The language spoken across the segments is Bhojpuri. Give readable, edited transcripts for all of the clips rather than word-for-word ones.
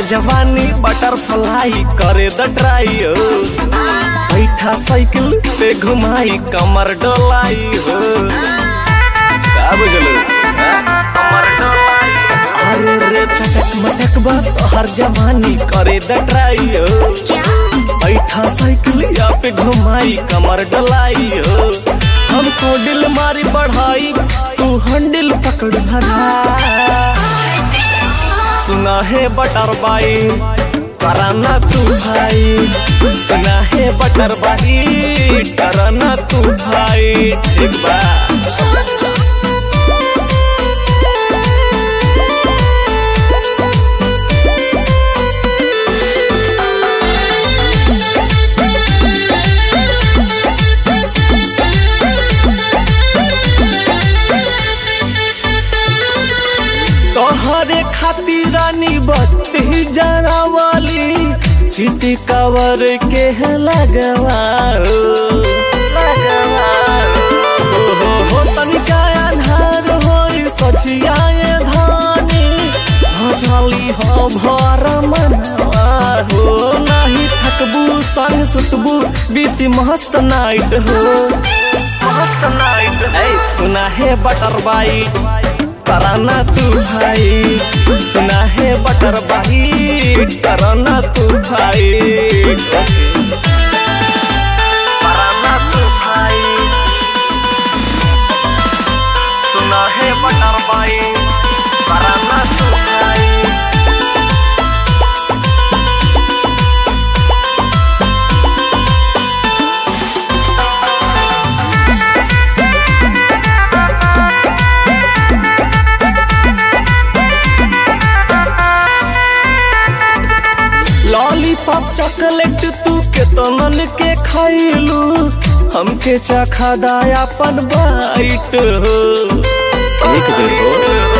जवानी बटरफ्लाई करे द ट्राई हो। बैठा साइकिल पे घुमाई कमर डोलाई हो। का बुझलो कमर डोलाई। अरे रे चटक मटक बात हर जवानी करे द ट्राई हो। बैठा साइकिल या पे घुमाई कमर डोलाई हो। हमको दिल मारी बढ़ाई तू हंडिल पकड़ धरा। सुना है बटर बाई कराना तू भाई। सुना है बटर बाई कराना तू भाई। एक बार तोहरे खातिर रानी बत्ती जाना वाली सीटी कवर के है लगवा हो तनिका अन्हार हो सचिया धानी भजली हो भर मनवा हो। नहीं थकबू संग सुतबू बीती मस्त नाइट हो। मस्त नाइट सुना है बटर बाई कराना तू भाई। सुना है बटर बाई कराना तू भाई। कराना तू भाई। सुना है बटर बाई कराना तू भाई। लॉलीपॉप चॉकलेट तू के तनन के खाइलू। हमके चखा दाया पन बाइट हो। एक बेर हो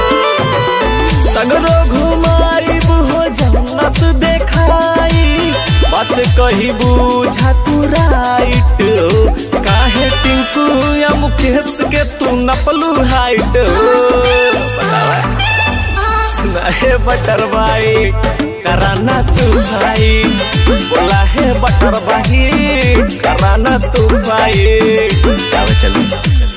सगरो घुमाइब हो जन्नत देखाई। बात कही बुझा तू राइट हो। काहे टिंकू या मुकेश के तू नपलू हाइट हो। सुना है बटर बाई कराना तू भाई। बोला है बटर बाई कराना तू भाई। चलो